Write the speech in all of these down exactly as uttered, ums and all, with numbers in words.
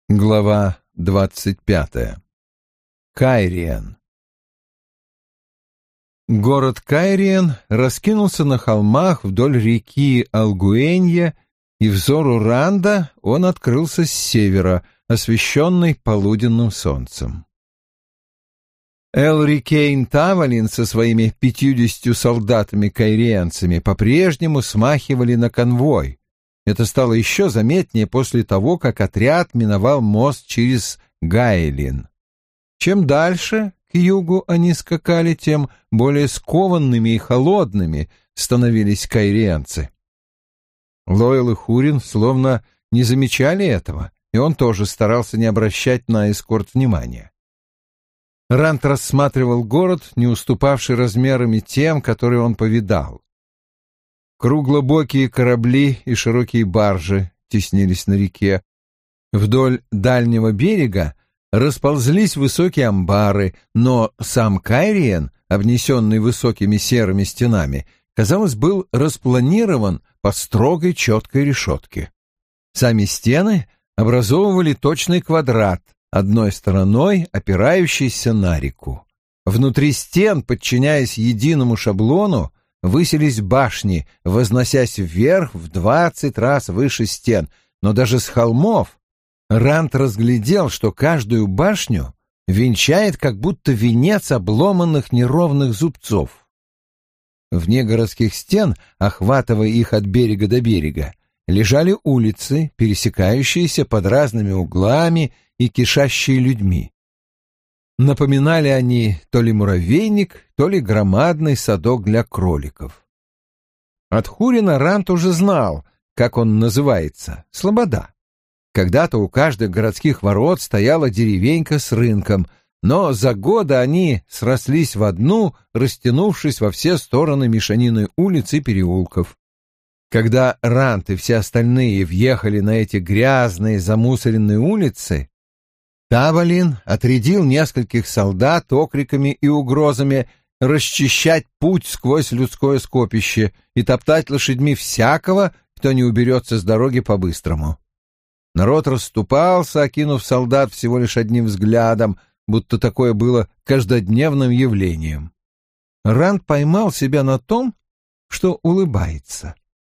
Глава двадцать пятая. Кайриен. Город Кайриен раскинулся на холмах вдоль реки Alguenья, и взору Ранда он открылся с севера, освещенный полуденным солнцем. Элри Кейн Тавалин со своими пятьюдесятью солдатами-кайриенцами по-прежнему смахивали на конвой. Это стало еще заметнее после того, как отряд миновал мост через Гайлин. Чем дальше к югу они скакали, тем более скованными и холодными становились кайриенцы. Лойл и Хурин словно не замечали этого, и он тоже старался не обращать на эскорт внимания. Ранд рассматривал город, не уступавший размерами тем, которые он повидал. Круглобокие корабли и широкие баржи теснились на реке. Вдоль дальнего берега расползлись высокие амбары, но сам Кайриен, обнесенный высокими серыми стенами, казалось, был распланирован по строгой четкой решетке. Сами стены образовывали точный квадрат, одной стороной опирающийся на реку. Внутри стен, подчиняясь единому шаблону, высились башни, возносясь вверх в двадцать раз выше стен, но даже с холмов Ранд разглядел, что каждую башню венчает как будто венец обломанных неровных зубцов. Вне городских стен, охватывая их от берега до берега, лежали улицы, пересекающиеся под разными углами и кишащие людьми. Напоминали они то ли муравейник, то ли громадный садок для кроликов. От Хурина Ранд уже знал, как он называется — Слобода. Когда-то у каждых городских ворот стояла деревенька с рынком, но за годы они срослись в одну, растянувшись во все стороны мешанины улиц и переулков. Когда Ранд и все остальные въехали на эти грязные замусоренные улицы, Тавалин отрядил нескольких солдат окриками и угрозами расчищать путь сквозь людское скопище и топтать лошадьми всякого, кто не уберется с дороги по-быстрому. Народ расступался, окинув солдат всего лишь одним взглядом, будто такое было каждодневным явлением. Ранд поймал себя на том, что улыбается.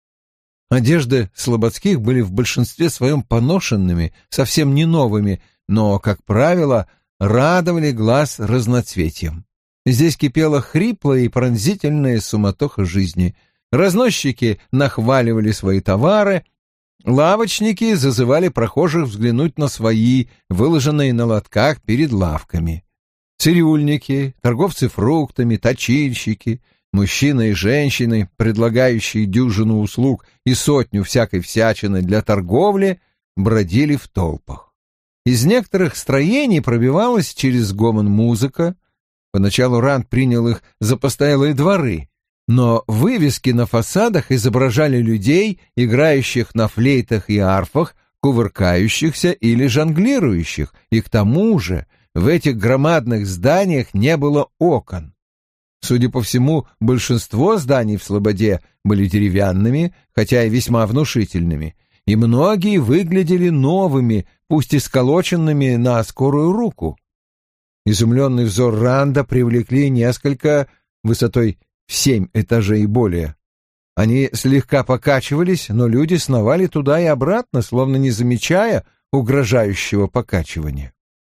Одежды слободских были в большинстве своем поношенными, совсем не новыми, но, как правило, радовали глаз разноцветием. Здесь кипела хриплая и пронзительная суматоха жизни. Разносчики нахваливали свои товары, лавочники зазывали прохожих взглянуть на свои, выложенные на лотках перед лавками. Цирюльники, торговцы фруктами, точильщики, мужчины и женщины, предлагающие дюжину услуг и сотню всякой всячины для торговли, бродили в толпах. Из некоторых строений пробивалась через гомон музыка. Поначалу Ранд принял их за постоялые дворы, но вывески на фасадах изображали людей, играющих на флейтах и арфах, кувыркающихся или жонглирующих, и к тому же в этих громадных зданиях не было окон. Судя по всему, большинство зданий в Слободе были деревянными, хотя и весьма внушительными, и многие выглядели новыми, пусть и сколоченными на скорую руку. Изумленный взор Ранда привлекли несколько высотой в семь этажей и более. Они слегка покачивались, но люди сновали туда и обратно, словно не замечая угрожающего покачивания.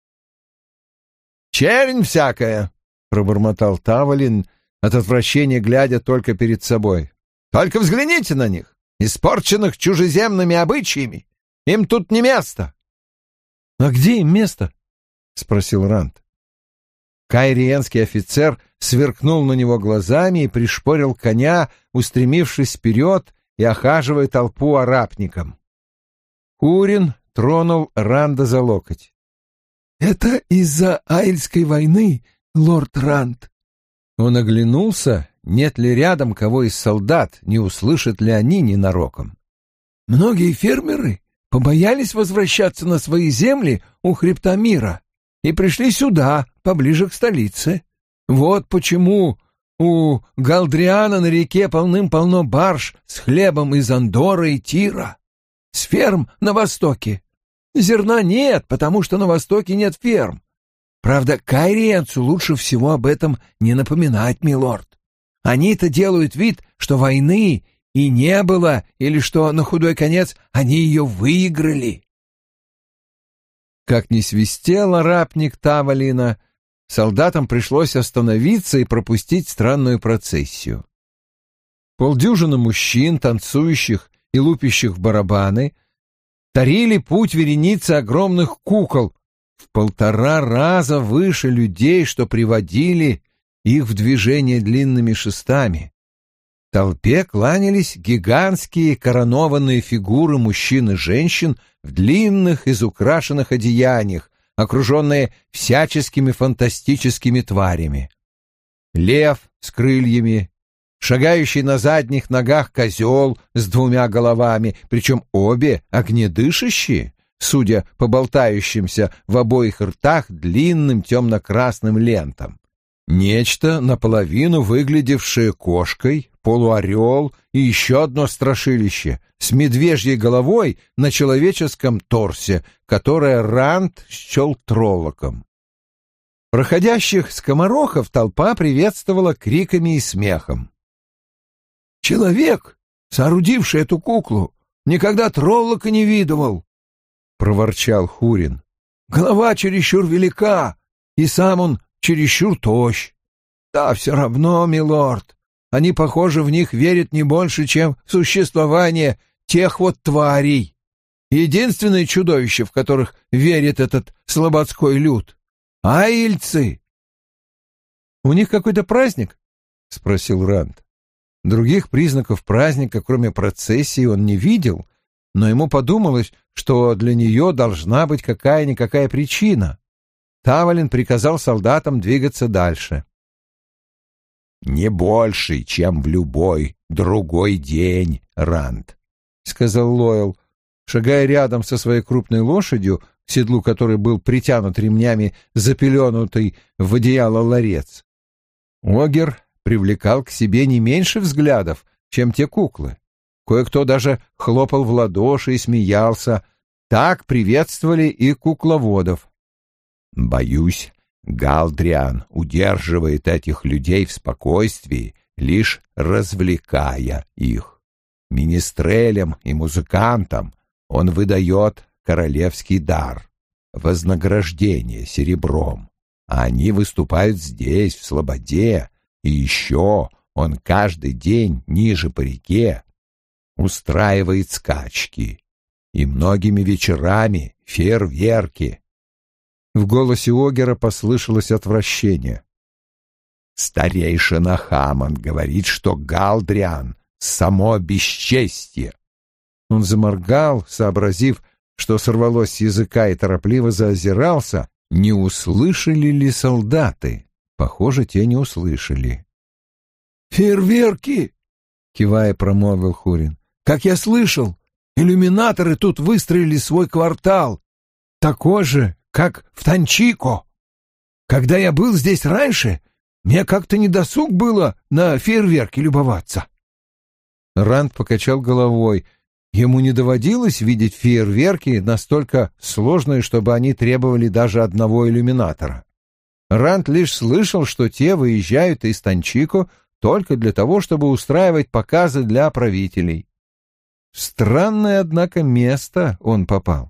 «Чернь всякая!» — пробормотал Тавалин, от отвращения глядя только перед собой. «Только взгляните на них, испорченных чужеземными обычаями! Им тут не место!» «А где им место?» — спросил Ранд. Кайриенский офицер сверкнул на него глазами и пришпорил коня, устремившись вперед и охаживая толпу арапником. Хурин тронул Ранда за локоть. «Это из-за Айльской войны, лорд Ранд». Он оглянулся, нет ли рядом кого из солдат, не услышат ли они ненароком. «Многие фермеры побоялись возвращаться на свои земли у хребта мира и пришли сюда, поближе к столице. Вот почему у Галдриана на реке полным-полно барж с хлебом из Андоры и Тира, с ферм на востоке. Зерна нет, потому что на востоке нет ферм. Правда, кайриенцу лучше всего об этом не напоминать, милорд. Они-то делают вид, что войны и не было, или что, на худой конец, они ее выиграли. Как ни свистел арапник Тавалина, солдатам пришлось остановиться и пропустить странную процессию. Полдюжины мужчин, танцующих и лупящих в барабаны, тарили путь вереницы огромных кукол, в полтора раза выше людей, что приводили их в движение длинными шестами. Толпе кланялись гигантские коронованные фигуры мужчин и женщин в длинных изукрашенных одеяниях, окруженные всяческими фантастическими тварями. Лев с крыльями, шагающий на задних ногах козел с двумя головами, причем обе огнедышащие, судя по болтающимся в обоих ртах длинным темно-красным лентам. Нечто, наполовину выглядевшее кошкой, полуорел и еще одно страшилище с медвежьей головой на человеческом торсе, которое Ранд счел троллоком. Проходящих скоморохов толпа приветствовала криками и смехом. «Человек, соорудивший эту куклу, никогда троллока не видывал», — проворчал Хурин. «Голова чересчур велика, и сам он чересчур тощ. Да все равно, милорд, они, похоже, в них верят не больше, чем в существование тех вот тварей. Единственное чудовище, в которых верит этот слободской люд — аильцы». «У них какой-то праздник?» — спросил Ранд. Других признаков праздника, кроме процессии, он не видел, но ему подумалось, что для нее должна быть какая-никакая причина. Тавалин приказал солдатам двигаться дальше. «Не больше, чем в любой другой день, Ранд», — сказал Лойл, шагая рядом со своей крупной лошадью, к седлу которой был притянут ремнями запеленутый в одеяло ларец. Огер привлекал к себе не меньше взглядов, чем те куклы. Кое-кто даже хлопал в ладоши и смеялся. Так приветствовали и кукловодов. «Боюсь, Галдриан удерживает этих людей в спокойствии, лишь развлекая их. Министрелям и музыкантам он выдает королевский дар, вознаграждение серебром, а они выступают здесь, в Слободе, и еще он каждый день ниже по реке устраивает скачки, и многими вечерами фейерверки». В голосе Огера послышалось отвращение. «Старейшина Хаммонд говорит, что Галдриан — само бесчестье». Он заморгал, сообразив, что сорвалось с языка, и торопливо заозирался, не услышали ли солдаты. Похоже, те не услышали. «Фейерверки!» — кивая, промолвил Хурин. «Как я слышал, иллюминаторы тут выстроили свой квартал, такой же, как в Танчико. Когда я был здесь раньше, мне как-то недосуг было на фейерверки любоваться». Ранд покачал головой. Ему не доводилось видеть фейерверки настолько сложные, чтобы они требовали даже одного иллюминатора. Ранд лишь слышал, что те выезжают из Танчико только для того, чтобы устраивать показы для правителей. В странное, однако, место он попал.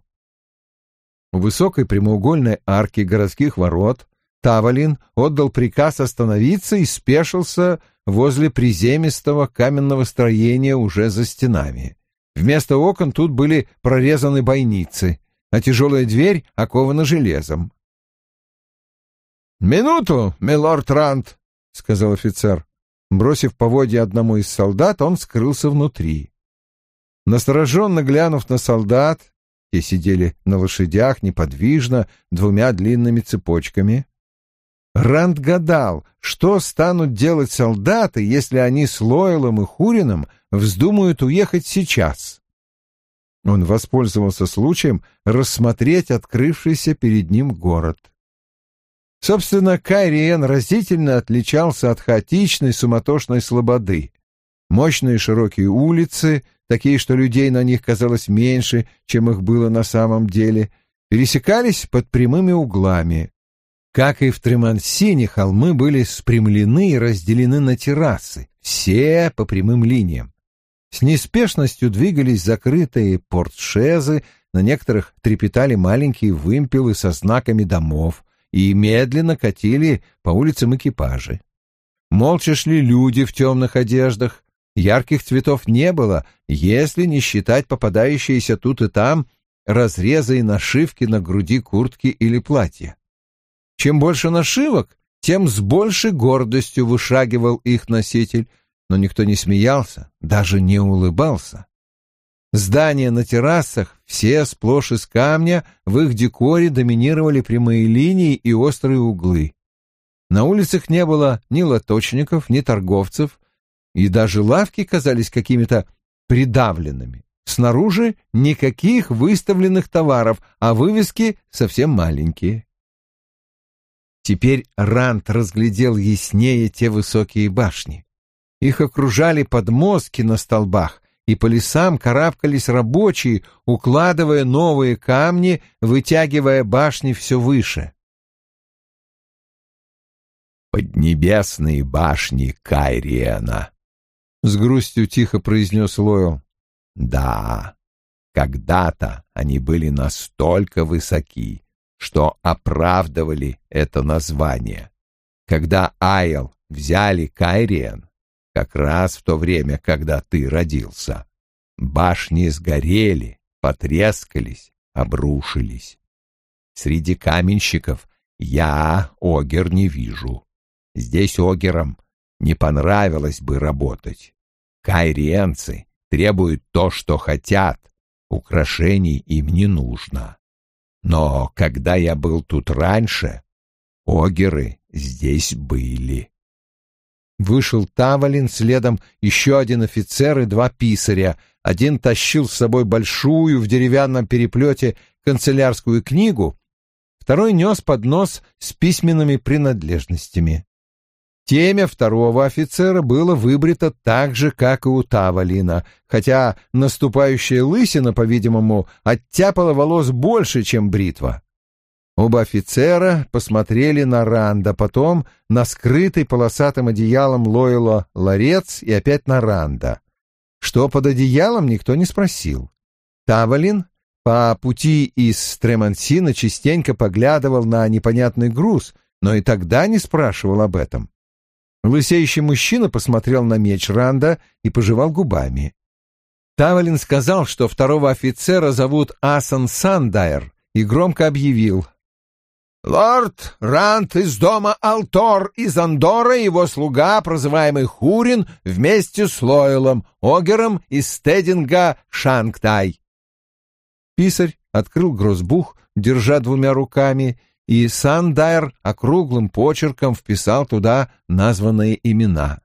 У высокой прямоугольной арки городских ворот Тавалин отдал приказ остановиться и спешился возле приземистого каменного строения уже за стенами. Вместо окон тут были прорезаны бойницы, а тяжелая дверь окована железом. «Минуту, милорд Ранд», — сказал офицер. Бросив поводья одному из солдат, он скрылся внутри. Настороженно глянув на солдат, те сидели на лошадях неподвижно двумя длинными цепочками, Ранд гадал, что станут делать солдаты, если они с Лойлом и Хурином вздумают уехать сейчас. Он воспользовался случаем рассмотреть открывшийся перед ним город. Собственно, Кайриен разительно отличался от хаотичной суматошной слободы. Мощные широкие улицы, такие, что людей на них казалось меньше, чем их было на самом деле — пересекались под прямыми углами. Как и в Тремансине, холмы были спрямлены и разделены на террасы, все по прямым линиям. С неспешностью двигались закрытые портшезы, на некоторых трепетали маленькие вымпелы со знаками домов, и медленно катили по улицам экипажи. Молча шли люди в темных одеждах, ярких цветов не было, если не считать попадающиеся тут и там разрезы и нашивки на груди куртки или платья. Чем больше нашивок, тем с большей гордостью вышагивал их носитель, но никто не смеялся, даже не улыбался. Здания на террасах, все сплошь из камня, в их декоре доминировали прямые линии и острые углы. На улицах не было ни лоточников, ни торговцев, и даже лавки казались какими-то придавленными. Снаружи никаких выставленных товаров, а вывески совсем маленькие. Теперь Ранд разглядел яснее те высокие башни. Их окружали подмостки на столбах, и по лесам карабкались рабочие, укладывая новые камни, вытягивая башни все выше. «Поднебесные башни Кайриена», — с грустью тихо произнес Лойл. «Да, когда-то они были настолько высоки, что оправдывали это название. Когда Айл взяли Кайриен, как раз в то время, когда ты родился, башни сгорели, потрескались, обрушились. Среди каменщиков я огер не вижу. Здесь огерам не понравилось бы работать. Кайриенцы требуют то, что хотят, украшений им не нужно. Но когда я был тут раньше, огеры здесь были». Вышел Тавалин, следом еще один офицер и два писаря. Один тащил с собой большую в деревянном переплете канцелярскую книгу, второй нес поднос с письменными принадлежностями. Темя второго офицера было выбрито так же, как и у Тавалина, хотя наступающая лысина, по-видимому, оттяпала волос больше, чем бритва. Оба офицера посмотрели на Ранда, потом на скрытый полосатым одеялом Лойла ларец и опять на Ранда. Что под одеялом, никто не спросил. Тавалин по пути из Тремансина частенько поглядывал на непонятный груз, но и тогда не спрашивал об этом. Лысеющий мужчина посмотрел на меч Ранда и пожевал губами. Тавалин сказал, что второго офицера зовут Асан Сандайр, и громко объявил: «Лорд Ранд из дома Алтор из Андора и его слуга, прозываемый Хурин, вместе с Лойлом, огером из Стединга Шангтай». Писарь открыл грозбух, держа двумя руками, и Сандайр округлым почерком вписал туда названные имена.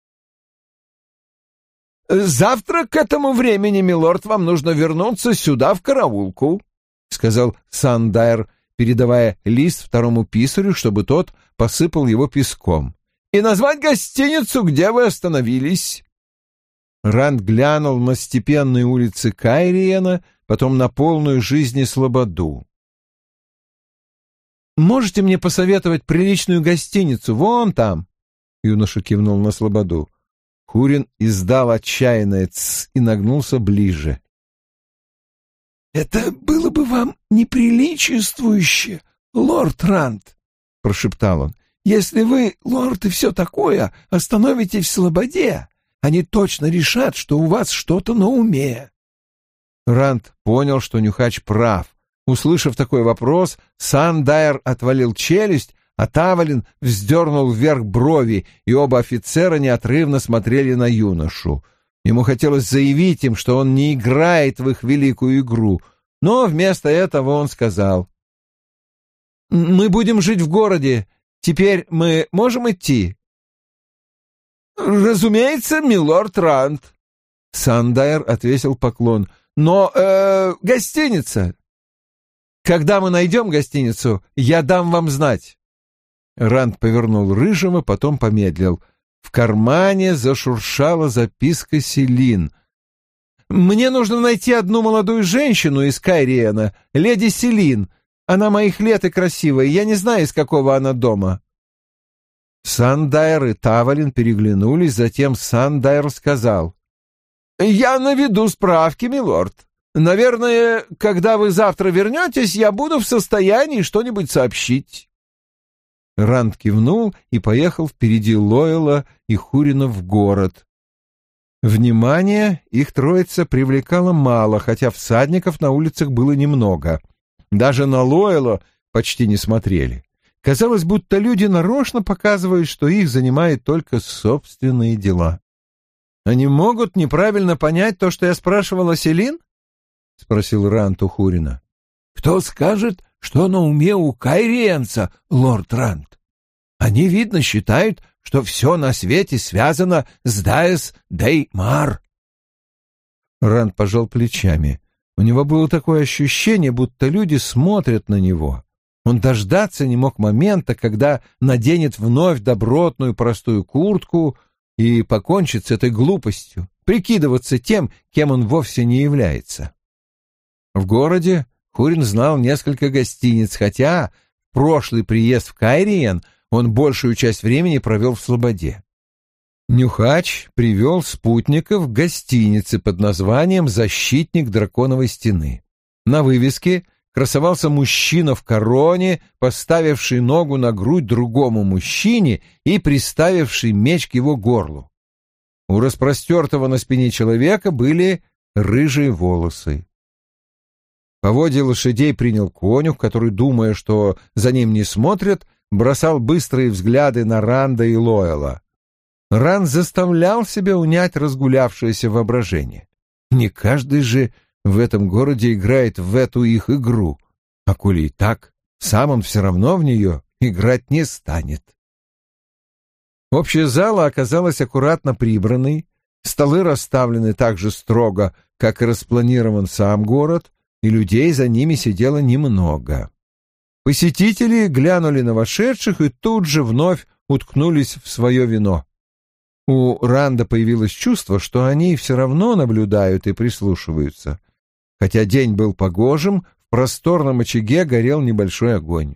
«Завтра к этому времени, милорд, вам нужно вернуться сюда, в караулку», — сказал Сандайр, передавая лист второму писарю, чтобы тот посыпал его песком, «и назвать гостиницу, где вы остановились». Ранд глянул на степенные улицы Кайриена, потом на полную жизни слободу. «Можете мне посоветовать приличную гостиницу вон там?» Юноша кивнул на слободу. Хурин издал отчаянное «тсс» и нагнулся ближе. «Это было бы вам неприличествующе, лорд Ранд», — прошептал он. «Если вы, лорд, и все такое, остановитесь в слободе, они точно решат, что у вас что-то на уме». Ранд понял, что Нюхач прав. Услышав такой вопрос, Сандайр отвалил челюсть, а Тавалин вздернул вверх брови, и оба офицера неотрывно смотрели на юношу. Ему хотелось заявить им, что он не играет в их великую игру, но вместо этого он сказал: «Мы будем жить в городе. Теперь мы можем идти?» «Разумеется, милорд Ранд», — Сандайр отвесил поклон. «Но э, гостиница...» «Когда мы найдем гостиницу, я дам вам знать». Ранд повернул рыжего, потом помедлил. В кармане зашуршала записка Селин. «Мне нужно найти одну молодую женщину из Кайриена, леди Селин. Она моих лет и красивая, я не знаю, из какого она дома». Сандайр и Тавалин переглянулись, затем Сандайр сказал: «Я наведу справки, милорд. Наверное, когда вы завтра вернетесь, я буду в состоянии что-нибудь сообщить». Ранд кивнул и поехал впереди Лойла и Хурина в город. Внимание их троица привлекало мало, хотя всадников на улицах было немного. Даже на Лойла почти не смотрели. Казалось, будто люди нарочно показывают, что их занимают только собственные дела. «Они могут неправильно понять то, что я спрашивал о Селин?» — спросил Ранд у Хурина. «Кто скажет, что на уме у кайриенца, лорд Ранд? Они, видно, считают, что все на свете связано с Даэс Деймар». Ранд пожал плечами. У него было такое ощущение, будто люди смотрят на него. Он дождаться не мог момента, когда наденет вновь добротную простую куртку и покончит с этой глупостью, прикидываться тем, кем он вовсе не является. В городе Хурин знал несколько гостиниц, хотя в прошлый приезд в Кайриен он большую часть времени провел в Слободе. Нюхач привел спутников к гостинице под названием «Защитник драконовой стены». На вывеске красовался мужчина в короне, поставивший ногу на грудь другому мужчине и приставивший меч к его горлу. У распростертого на спине человека были рыжие волосы. Поводья лошадей принял конюх, который, думая, что за ним не смотрят, бросал быстрые взгляды на Ранда и Лойла. Ранд заставлял себя унять разгулявшееся воображение. Не каждый же в этом городе играет в эту их игру, а коли и так, сам он все равно в нее играть не станет. Общая зала оказалась аккуратно прибранной, столы расставлены так же строго, как и распланирован сам город, и людей за ними сидело немного. Посетители глянули на вошедших и тут же вновь уткнулись в свое вино. У Ранда появилось чувство, что они все равно наблюдают и прислушиваются. Хотя день был погожим, в просторном очаге горел небольшой огонь.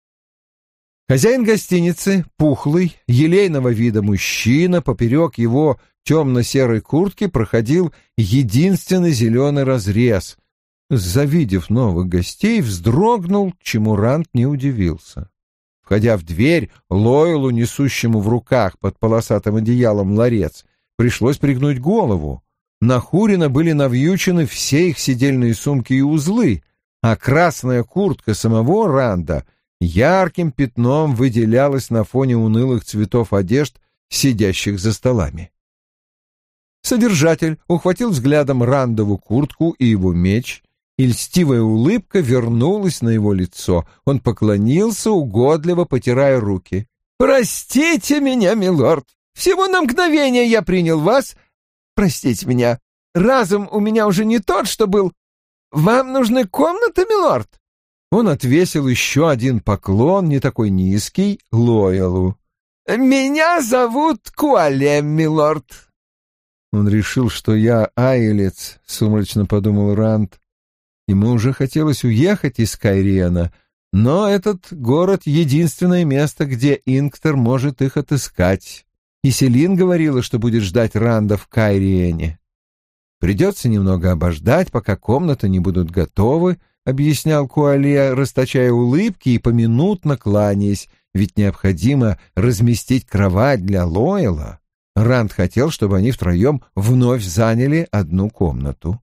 Хозяин гостиницы, пухлый, елейного вида мужчина, поперек его темно-серой куртки проходил единственный зеленый разрез. Завидев новых гостей, вздрогнул, чему Ранд не удивился. Входя в дверь, Лойлу, несущему в руках под полосатым одеялом ларец, пришлось пригнуть голову. На Хурина были навьючены все их седельные сумки и узлы, а красная куртка самого Ранда ярким пятном выделялась на фоне унылых цветов одежд, сидящих за столами. Содержатель ухватил взглядом Рандову куртку и его меч, и льстивая улыбка вернулась на его лицо. Он поклонился, угодливо потирая руки. «Простите меня, милорд, всего на мгновение я принял вас. Простите меня, разум у меня уже не тот, что был. Вам нужны комнаты, милорд?» Он отвесил еще один поклон, не такой низкий, Лоялу. «Меня зовут Куалем, милорд». Он решил, что я айлец, сумрачно подумал Ранд. Ему уже хотелось уехать из Кайриена, но этот город — единственное место, где Инктор может их отыскать. И Селин говорила, что будет ждать Ранда в Кайриене. «Придется немного обождать, пока комнаты не будут готовы», — объяснял Куале, расточая улыбки и поминутно кланяясь, ведь необходимо разместить кровать для Лойла. Ранд хотел, чтобы они втроем вновь заняли одну комнату.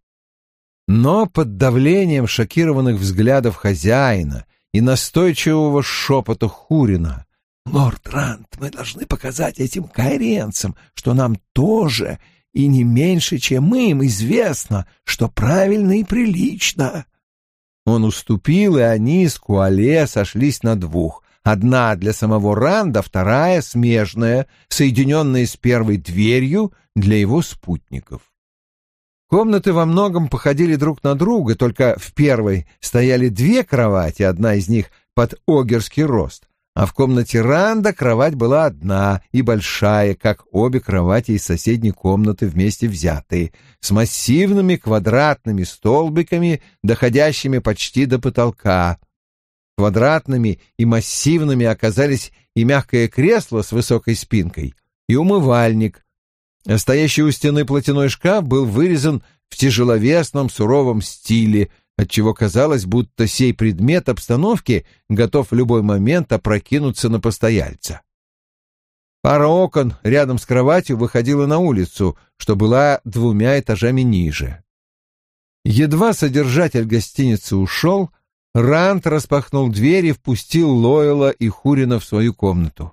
Но под давлением шокированных взглядов хозяина и настойчивого шепота Хурина: «Лорд Ранд, мы должны показать этим кайриенцам, что нам тоже и не меньше, чем им, известно, что правильно и прилично». Он уступил, и они с Куале сошлись на двух. Одна для самого Ранда, вторая, смежная, соединенная с первой дверью для его спутников. Комнаты во многом походили друг на друга, только в первой стояли две кровати, одна из них под огерский рост, а в комнате Ранда кровать была одна и большая, как обе кровати из соседней комнаты вместе взятые, с массивными квадратными столбиками, доходящими почти до потолка. Квадратными и массивными оказались и мягкое кресло с высокой спинкой, и умывальник. А стоящий у стены платяной шкаф был вырезан в тяжеловесном суровом стиле, отчего казалось, будто сей предмет обстановки готов в любой момент опрокинуться на постояльца. Пара окон рядом с кроватью выходила на улицу, что была двумя этажами ниже. Едва содержатель гостиницы ушел, Ранд распахнул дверь и впустил Лойла и Хурина в свою комнату.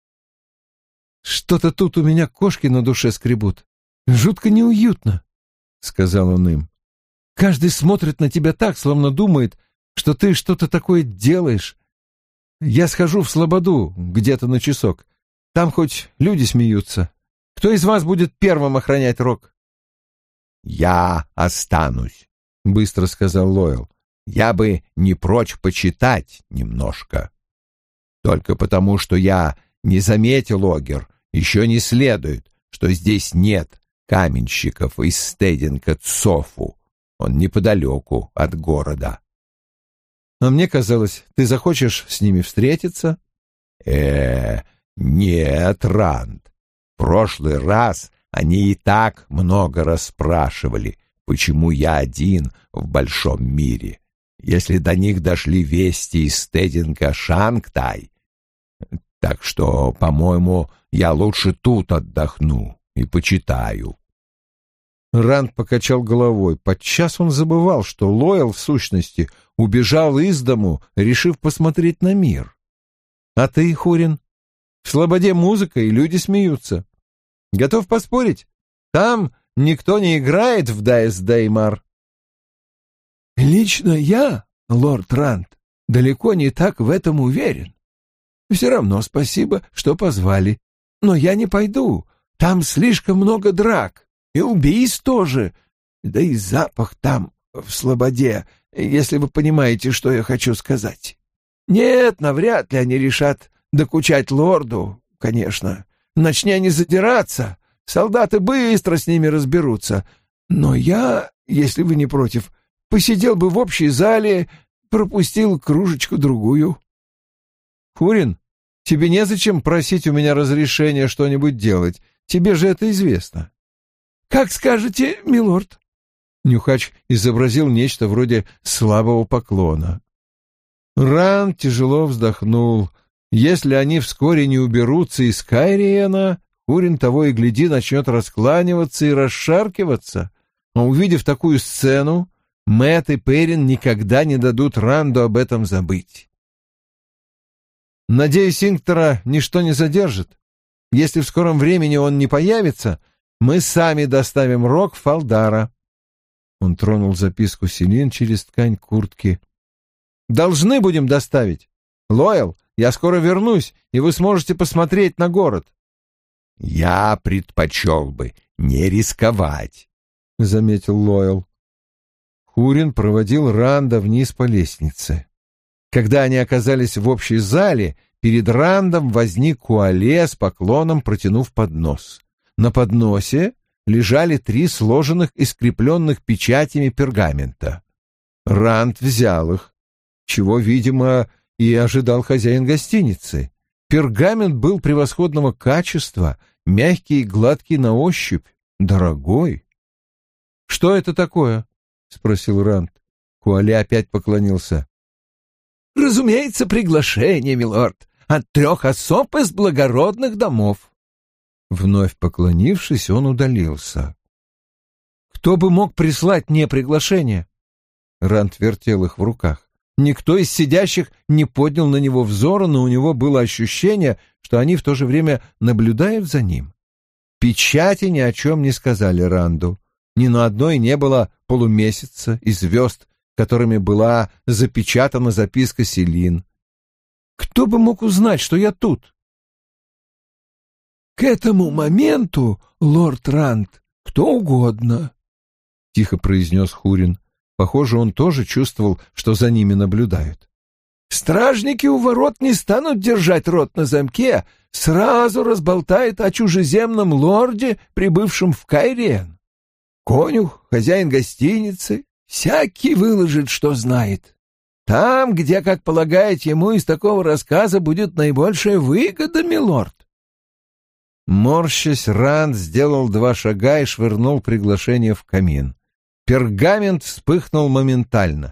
«Что-то тут у меня кошки на душе скребут. Жутко неуютно», — сказал он им. «Каждый смотрит на тебя так, словно думает, что ты что-то такое делаешь. Я схожу в слободу где-то на часок. Там хоть люди смеются. Кто из вас будет первым охранять Рок?» «Я останусь», — быстро сказал Лойл. «Я бы не прочь почитать немножко. Только потому, что я не заметил, Огер, еще не следует, что здесь нет каменщиков из Стединка-Цофу. Он неподалеку от города». «А мне казалось, ты захочешь с ними встретиться?» «Э-э, нет, Ранд. В прошлый раз они и так много расспрашивали, почему я один в большом мире. Если до них дошли вести из Стединка Шангтай, так что, по-моему, я лучше тут отдохну и почитаю». Ранд покачал головой. Подчас он забывал, что Лойл, в сущности, убежал из дому, решив посмотреть на мир. «А ты, Хурин? В слободе музыка, и люди смеются. Готов поспорить? Там никто не играет в Дайс Деймар». «Лично я, лорд Ранд, далеко не так в этом уверен. Все равно спасибо, что позвали. Но я не пойду. Там слишком много драк. И убийств тоже. Да и запах там, в слободе, если вы понимаете, что я хочу сказать. Нет, навряд ли они решат докучать лорду, конечно. Начни они задираться, солдаты быстро с ними разберутся. Но я, если вы не против, посидел бы в общей зале, пропустил кружечку-другую». «Хурин, тебе незачем просить у меня разрешения что-нибудь делать. Тебе же это известно». «Как скажете, милорд». Нюхач изобразил нечто вроде слабого поклона. Ранд тяжело вздохнул. Если они вскоре не уберутся из Кайриена, Хурин того и гляди начнет раскланиваться и расшаркиваться. А увидев такую сцену, Мэтт и Перин никогда не дадут Ранду об этом забыть. «Надеюсь, Инктора ничто не задержит. Если в скором времени он не появится, мы сами доставим Рок в Фалдара». Он тронул записку Селин через ткань куртки. «Должны будем доставить. Лойл, я скоро вернусь, и вы сможете посмотреть на город». «Я предпочел бы не рисковать», — заметил Лойл. Хурин проводил Ранда вниз по лестнице. Когда они оказались в общей зале, перед Рандом возник Куале с поклоном, протянув поднос. На подносе лежали три сложенных и скрепленных печатями пергамента. Ранд взял их, чего, видимо, и ожидал хозяин гостиницы. Пергамент был превосходного качества, мягкий и гладкий на ощупь, дорогой. «Что это такое?» — спросил Ранд. Куале опять поклонился. «Разумеется, приглашение, милорд, от трех особ из благородных домов». Вновь поклонившись, он удалился. «Кто бы мог прислать мне приглашение?» Ранд вертел их в руках. Никто из сидящих не поднял на него взора, но у него было ощущение, что они в то же время наблюдают за ним. Печати ни о чем не сказали Ранду. Ни на одной не было полумесяца и звезд, которыми была запечатана записка Селин. Кто бы мог узнать, что я тут? «К этому моменту, лорд Ранд, кто угодно», — тихо произнес Хурин. Похоже, он тоже чувствовал, что за ними наблюдают. «Стражники у ворот не станут держать рот на замке, сразу разболтают о чужеземном лорде, прибывшем в Кайриен. Конюх, хозяин гостиницы, всякий выложит, что знает. Там, где, как полагаете, ему из такого рассказа будет наибольшая выгода, милорд. Морщась, Ранд сделал два шага и швырнул приглашение в камин. Пергамент вспыхнул моментально.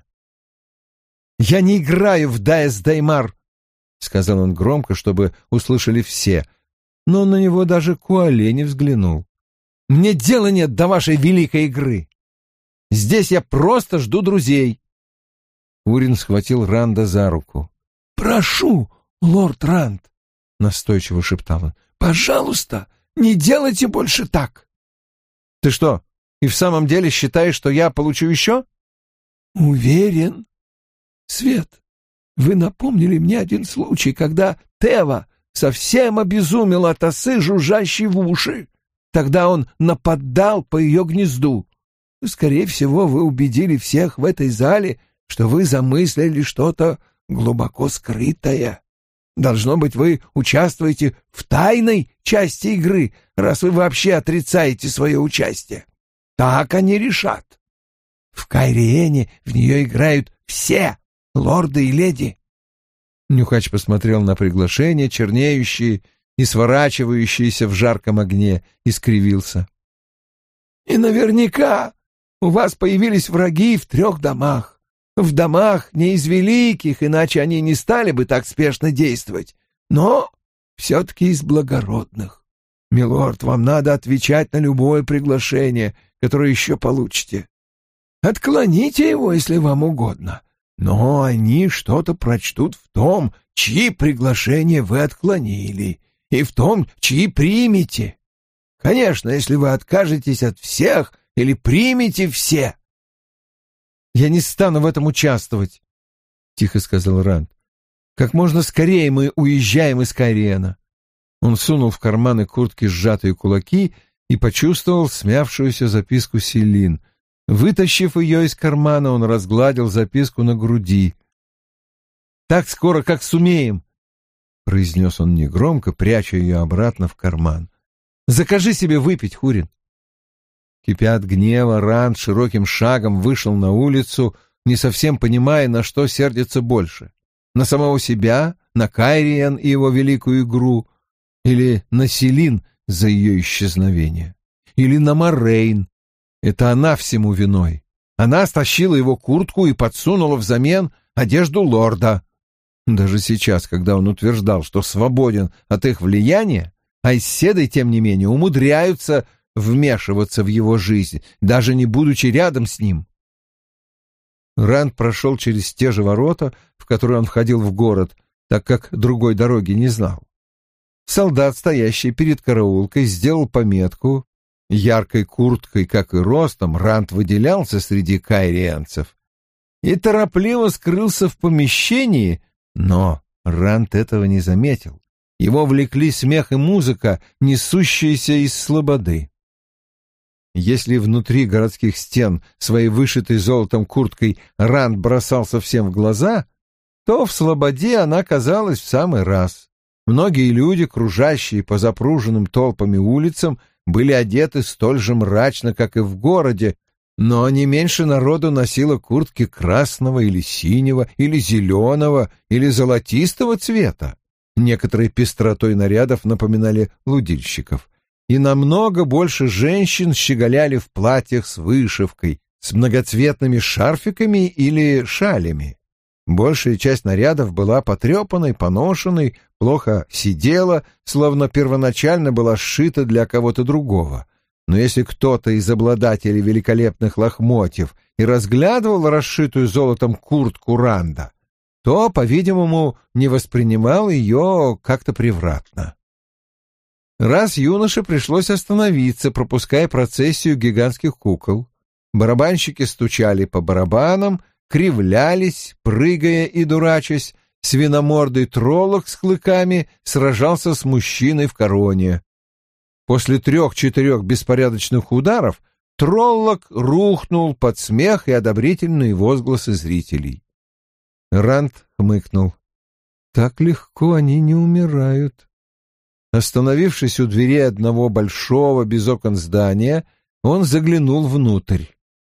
«Я не играю в Дайс Даймар», — сказал он громко, чтобы услышали все, но на него даже Куале не взглянул. «Мне дела нет до вашей великой игры. Здесь я просто жду друзей». Урин схватил Ранда за руку. «Прошу, лорд Ранд», — настойчиво шептал он, — «пожалуйста, не делайте больше так». «Ты что, и в самом деле считаешь, что я получу еще?» «Уверен. Свет, вы напомнили мне один случай, когда Тева совсем обезумел от осы, жужжащей в уши. Тогда он нападал по ее гнезду. Скорее всего, вы убедили всех в этой зале, что вы замыслили что-то глубоко скрытое. Должно быть, вы участвуете в тайной части игры, раз вы вообще отрицаете свое участие. Так они решат. В Кайриене в нее играют все лорды и леди». Нюхач посмотрел на приглашения, чернеющие и сворачивающиеся в жарком огне, и скривился. «И наверняка у вас появились враги в трех домах. В домах не из великих, иначе они не стали бы так спешно действовать, но все-таки из благородных. Милорд, вам надо отвечать на любое приглашение, которое еще получите. Отклоните его, если вам угодно, но они что-то прочтут в том, чьи приглашения вы отклонили, и в том, чьи примете. Конечно, если вы откажетесь от всех или примете все». «Я не стану в этом участвовать», — тихо сказал Ранд. «Как можно скорее мы уезжаем из Кайриена». Он сунул в карманы куртки сжатые кулаки и почувствовал смявшуюся записку Селин. Вытащив ее из кармана, он разгладил записку на груди. «Так скоро, как сумеем», — произнес он негромко, пряча ее обратно в карман. «Закажи себе выпить, Хурин». Кипя от гнева, Ранд широким шагом вышел на улицу, не совсем понимая, на что сердится больше. На самого себя, на Кайриен и его великую игру, или на Селин за ее исчезновение, или на Морейн. Это она всему виной. Она стащила его куртку и подсунула взамен одежду лорда. Даже сейчас, когда он утверждал, что свободен от их влияния, айседы, тем не менее, умудряются вмешиваться в его жизнь, даже не будучи рядом с ним. Ранд прошел через те же ворота, в которые он входил в город, так как другой дороги не знал. Солдат, стоящий перед караулкой, сделал пометку. Яркой курткой, как и ростом, Ранд выделялся среди кайриенцев и торопливо скрылся в помещении, но Ранд этого не заметил. Его влекли смех и музыка, несущиеся из слободы. Если внутри городских стен своей вышитой золотом курткой Ранд бросался всем в глаза, то в слободе она казалась в самый раз. Многие люди, кружащие по запруженным толпами улицам, были одеты столь же мрачно, как и в городе, но не меньше народу носило куртки красного или синего, или зеленого, или золотистого цвета. Некоторые пестротой нарядов напоминали лудильщиков. И намного больше женщин щеголяли в платьях с вышивкой, с многоцветными шарфиками или шалями. Большая часть нарядов была потрепанной, поношенной, плохо сидела, словно первоначально была сшита для кого-то другого. Но если кто-то из обладателей великолепных лохмотьев и разглядывал расшитую золотом куртку Ранда, то, по-видимому, не воспринимал ее как-то превратно. Раз юноше пришлось остановиться, пропуская процессию гигантских кукол. Барабанщики стучали по барабанам, кривлялись, прыгая и дурачась. Свиномордый троллок с клыками сражался с мужчиной в короне. После трех-четырех беспорядочных ударов троллок рухнул под смех и одобрительные возгласы зрителей. Ранд хмыкнул. Так легко они не умирают. Остановившись у двери одного большого без окон здания, он заглянул внутрь.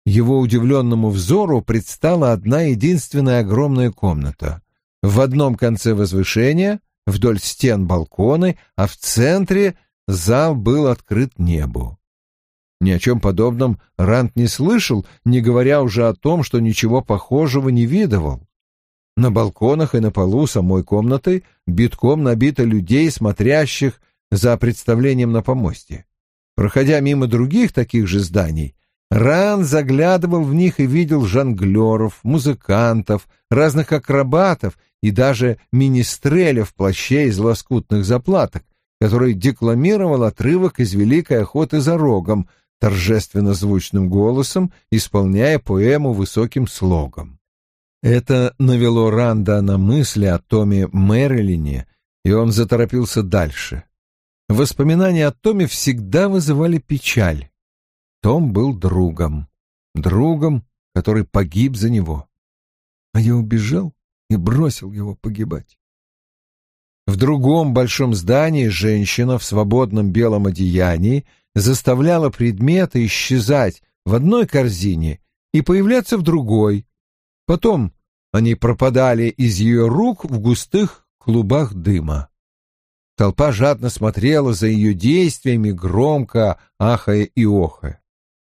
Его удивленному взору предстала одна единственная огромная комната. В одном конце возвышения, вдоль стен балконы, а в центре зал был открыт небу. Ни о чем подобном Ранд не слышал, не говоря уже о том, что ничего похожего не видывал. На балконах и на полу самой комнаты битком набито людей, смотрящих за представлением на помосте. Проходя мимо других таких же зданий, Ранд заглядывал в них и видел жонглеров, музыкантов, разных акробатов и даже министреля в плаще из лоскутных заплаток, который декламировал отрывок из «Великой охоты за рогом», торжественно звучным голосом, исполняя поэму высоким слогом. Это навело Ранда на мысли о Томе Мэрилине, и он заторопился дальше. Воспоминания о Томе всегда вызывали печаль. Том был другом, другом, который погиб за него. А я убежал и бросил его погибать. В другом большом здании женщина в свободном белом одеянии заставляла предметы исчезать в одной корзине и появляться в другой. Потом они пропадали из ее рук в густых клубах дыма. Толпа жадно смотрела за ее действиями, громко ахая и охая.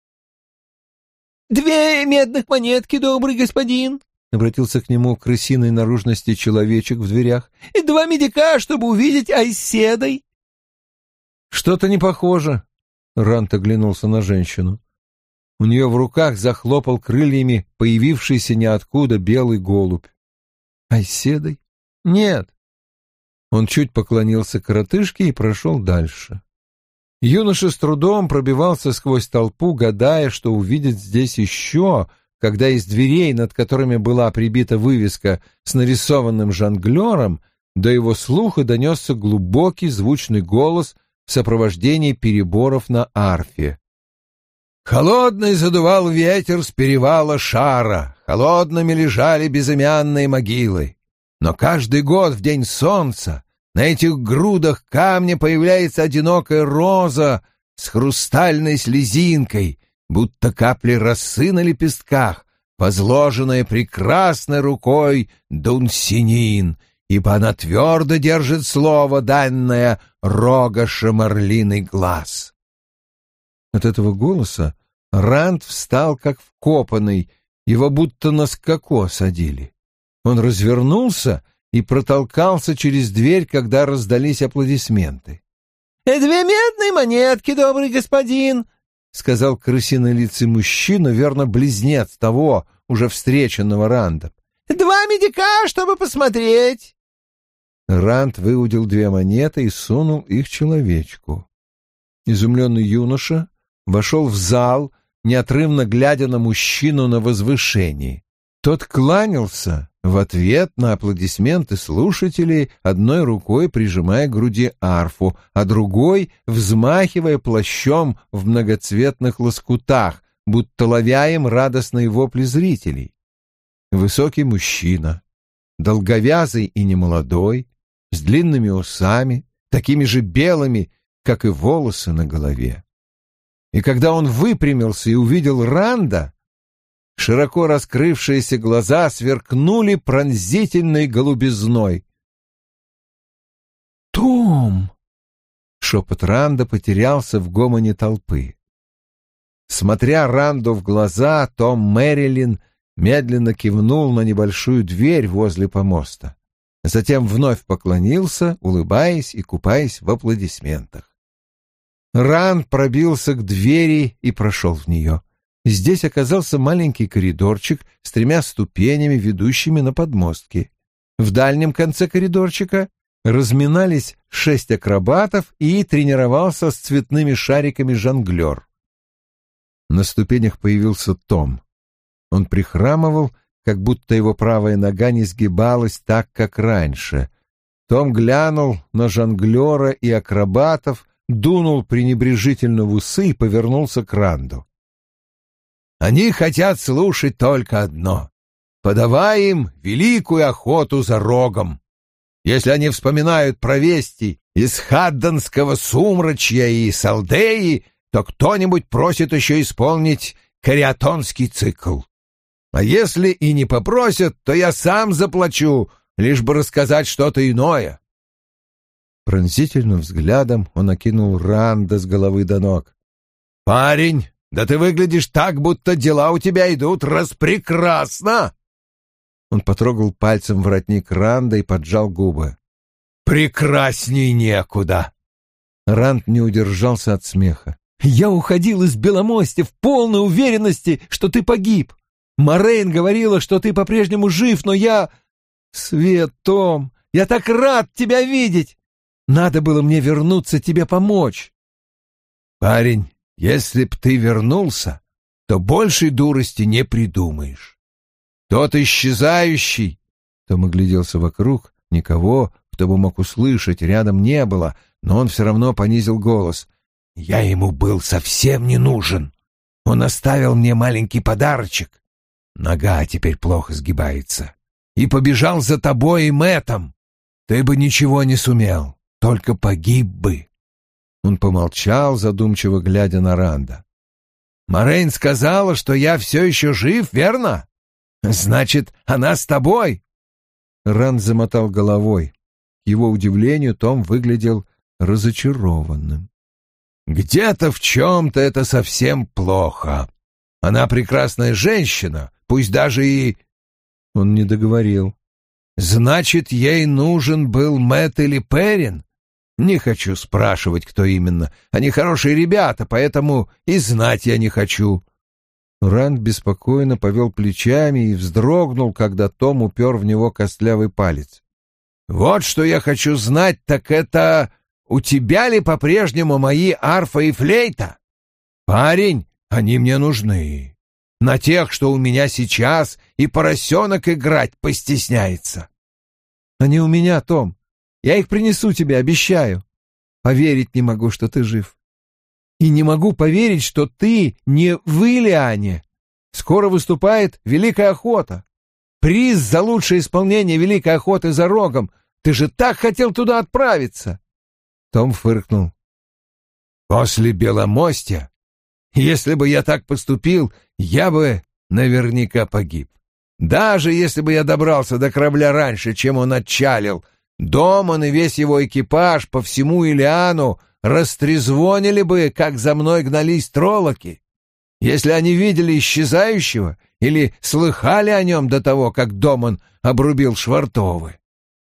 «Две медных монетки, добрый господин!» — обратился к нему крысиной наружности человечек в дверях. «И два медика, чтобы увидеть Айседой!» «Что-то не похоже!» — Рант оглянулся на женщину. У нее в руках захлопал крыльями появившийся ниоткуда белый голубь. «Айседой? Нет!» Он чуть поклонился коротышке и прошел дальше. Юноша с трудом пробивался сквозь толпу, гадая, что увидит здесь еще, когда из дверей, над которыми была прибита вывеска с нарисованным жонглером, до его слуха донесся глубокий звучный голос в сопровождении переборов на арфе. Холодный задувал ветер с перевала Шара, холодными лежали безымянные могилы. Но каждый год в день солнца на этих грудах камня появляется одинокая роза с хрустальной слезинкой, будто капли росы на лепестках, возложенная прекрасной рукой Дун-Синин, ибо она твердо держит слово, данное рогошем орлиный глаз. От этого голоса Ранд встал как вкопанный, его будто на скаку осадили. Он развернулся и протолкался через дверь, когда раздались аплодисменты. «Две медные монетки, добрый господин!» — сказал крысинолицый мужчина, верно, близнец того, уже встреченного Рандом. «Два медика, чтобы посмотреть!» Ранд выудил две монеты и сунул их человечку. Изумленный юноша вошел в зал, неотрывно глядя на мужчину на возвышении. Тот кланялся в ответ на аплодисменты слушателей, одной рукой прижимая к груди арфу, а другой взмахивая плащом в многоцветных лоскутах, будто ловя им радостные вопли зрителей. Высокий мужчина, долговязый и немолодой, с длинными усами, такими же белыми, как и волосы на голове. И когда он выпрямился и увидел Ранда, широко раскрывшиеся глаза сверкнули пронзительной голубизной. «Том!» — шепот Ранда потерялся в гомоне толпы. Смотря Ранду в глаза, Том Мэрилин медленно кивнул на небольшую дверь возле помоста. Затем вновь поклонился, улыбаясь и купаясь в аплодисментах. Ранд пробился к двери и прошел в нее. Здесь оказался маленький коридорчик с тремя ступенями, ведущими на подмостки. В дальнем конце коридорчика разминались шесть акробатов и тренировался с цветными шариками жонглер. На ступенях появился Том. Он прихрамывал, как будто его правая нога не сгибалась так, как раньше. Том глянул на жонглера и акробатов, дунул пренебрежительно в усы и повернулся к Ранду. Они хотят слушать только одно. Подавай им великую охоту за рогом. Если они вспоминают про вести из Хадденского сумрачья и Салдеи, то кто-нибудь просит еще исполнить кариатонский цикл. А если и не попросят, то я сам заплачу, лишь бы рассказать что-то иное». Пронзительным взглядом он окинул Ранда с головы до ног. «Парень, да ты выглядишь так, будто дела у тебя идут распрекрасно!» Он потрогал пальцем воротник Ранда и поджал губы. «Прекрасней некуда!» Ранд не удержался от смеха. «Я уходил из Беломостя в полной уверенности, что ты погиб. Морейн говорила, что ты по-прежнему жив, но я... Свет, Том, я так рад тебя видеть! Надо было мне вернуться тебе помочь!» «Парень, если б ты вернулся, то большей дурости не придумаешь. Тот исчезающий...» Том огляделся вокруг, никого, кто бы мог услышать, рядом не было, но он все равно понизил голос. «Я ему был совсем не нужен. Он оставил мне маленький подарочек. Нога теперь плохо сгибается. И побежал за тобой и Мэттом. Ты бы ничего не сумел, только погиб бы». Он помолчал, задумчиво глядя на Ранда. «Морейн сказала, что я все еще жив, верно? Значит, она с тобой?» Ранд замотал головой. К его удивлению, Том выглядел разочарованным. «Где-то в чем-то это совсем плохо. Она прекрасная женщина, пусть даже и...» Он не договорил. «Значит, ей нужен был Мэтт или Перрин? Не хочу спрашивать, кто именно. Они хорошие ребята, поэтому и знать я не хочу». Ранд беспокойно повел плечами и вздрогнул, когда Том упер в него костлявый палец. «Вот что я хочу знать, так это... У тебя ли по-прежнему мои арфа и флейта? Парень, они мне нужны. На тех, что у меня сейчас, и поросенок играть постесняется». «Они у меня, Том. Я их принесу тебе, обещаю. Поверить не могу, что ты жив. И не могу поверить, что ты не в Илиане. Скоро выступает Великая Охота. Приз за лучшее исполнение Великой Охоты за Рогом. Ты же так хотел туда отправиться!» Том фыркнул. «После Беломостя, если бы я так поступил, я бы наверняка погиб. Даже если бы я добрался до корабля раньше, чем он отчалил, Доман и весь его экипаж по всему Илиану растрезвонили бы, как за мной гнались троллоки. Если они видели исчезающего или слыхали о нем до того, как Доман обрубил Швартовы.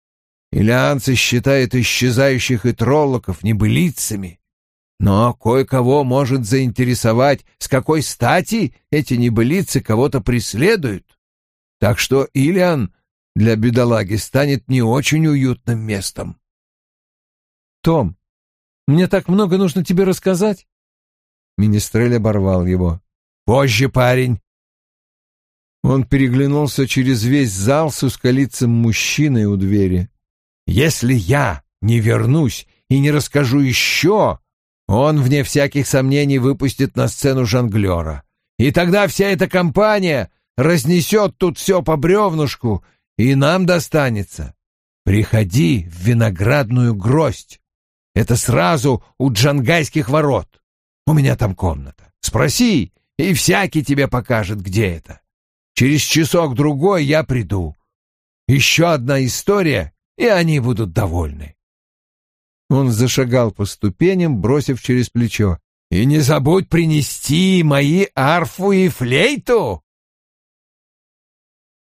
Илианцы считают исчезающих и троллоков небылицами, но кое-кого может заинтересовать, с какой стати эти небылицы кого-то преследуют. Так что Илиан для бедолаги станет не очень уютным местом». «Том, мне так много нужно тебе рассказать». Министрель оборвал его. «Позже, парень». Он переглянулся через весь зал с узколицым мужчиной у двери. «Если я не вернусь и не расскажу еще, он, вне всяких сомнений, выпустит на сцену жонглера. И тогда вся эта компания разнесет тут все по бревнушку, и нам достанется. Приходи в Виноградную Гроздь. Это сразу у Джангайских ворот. У меня там комната. Спроси, и всякий тебе покажет, где это. Через часок-другой я приду. Еще одна история, и они будут довольны». Он зашагал по ступеням, бросив через плечо. «И не забудь принести мои арфу и флейту!»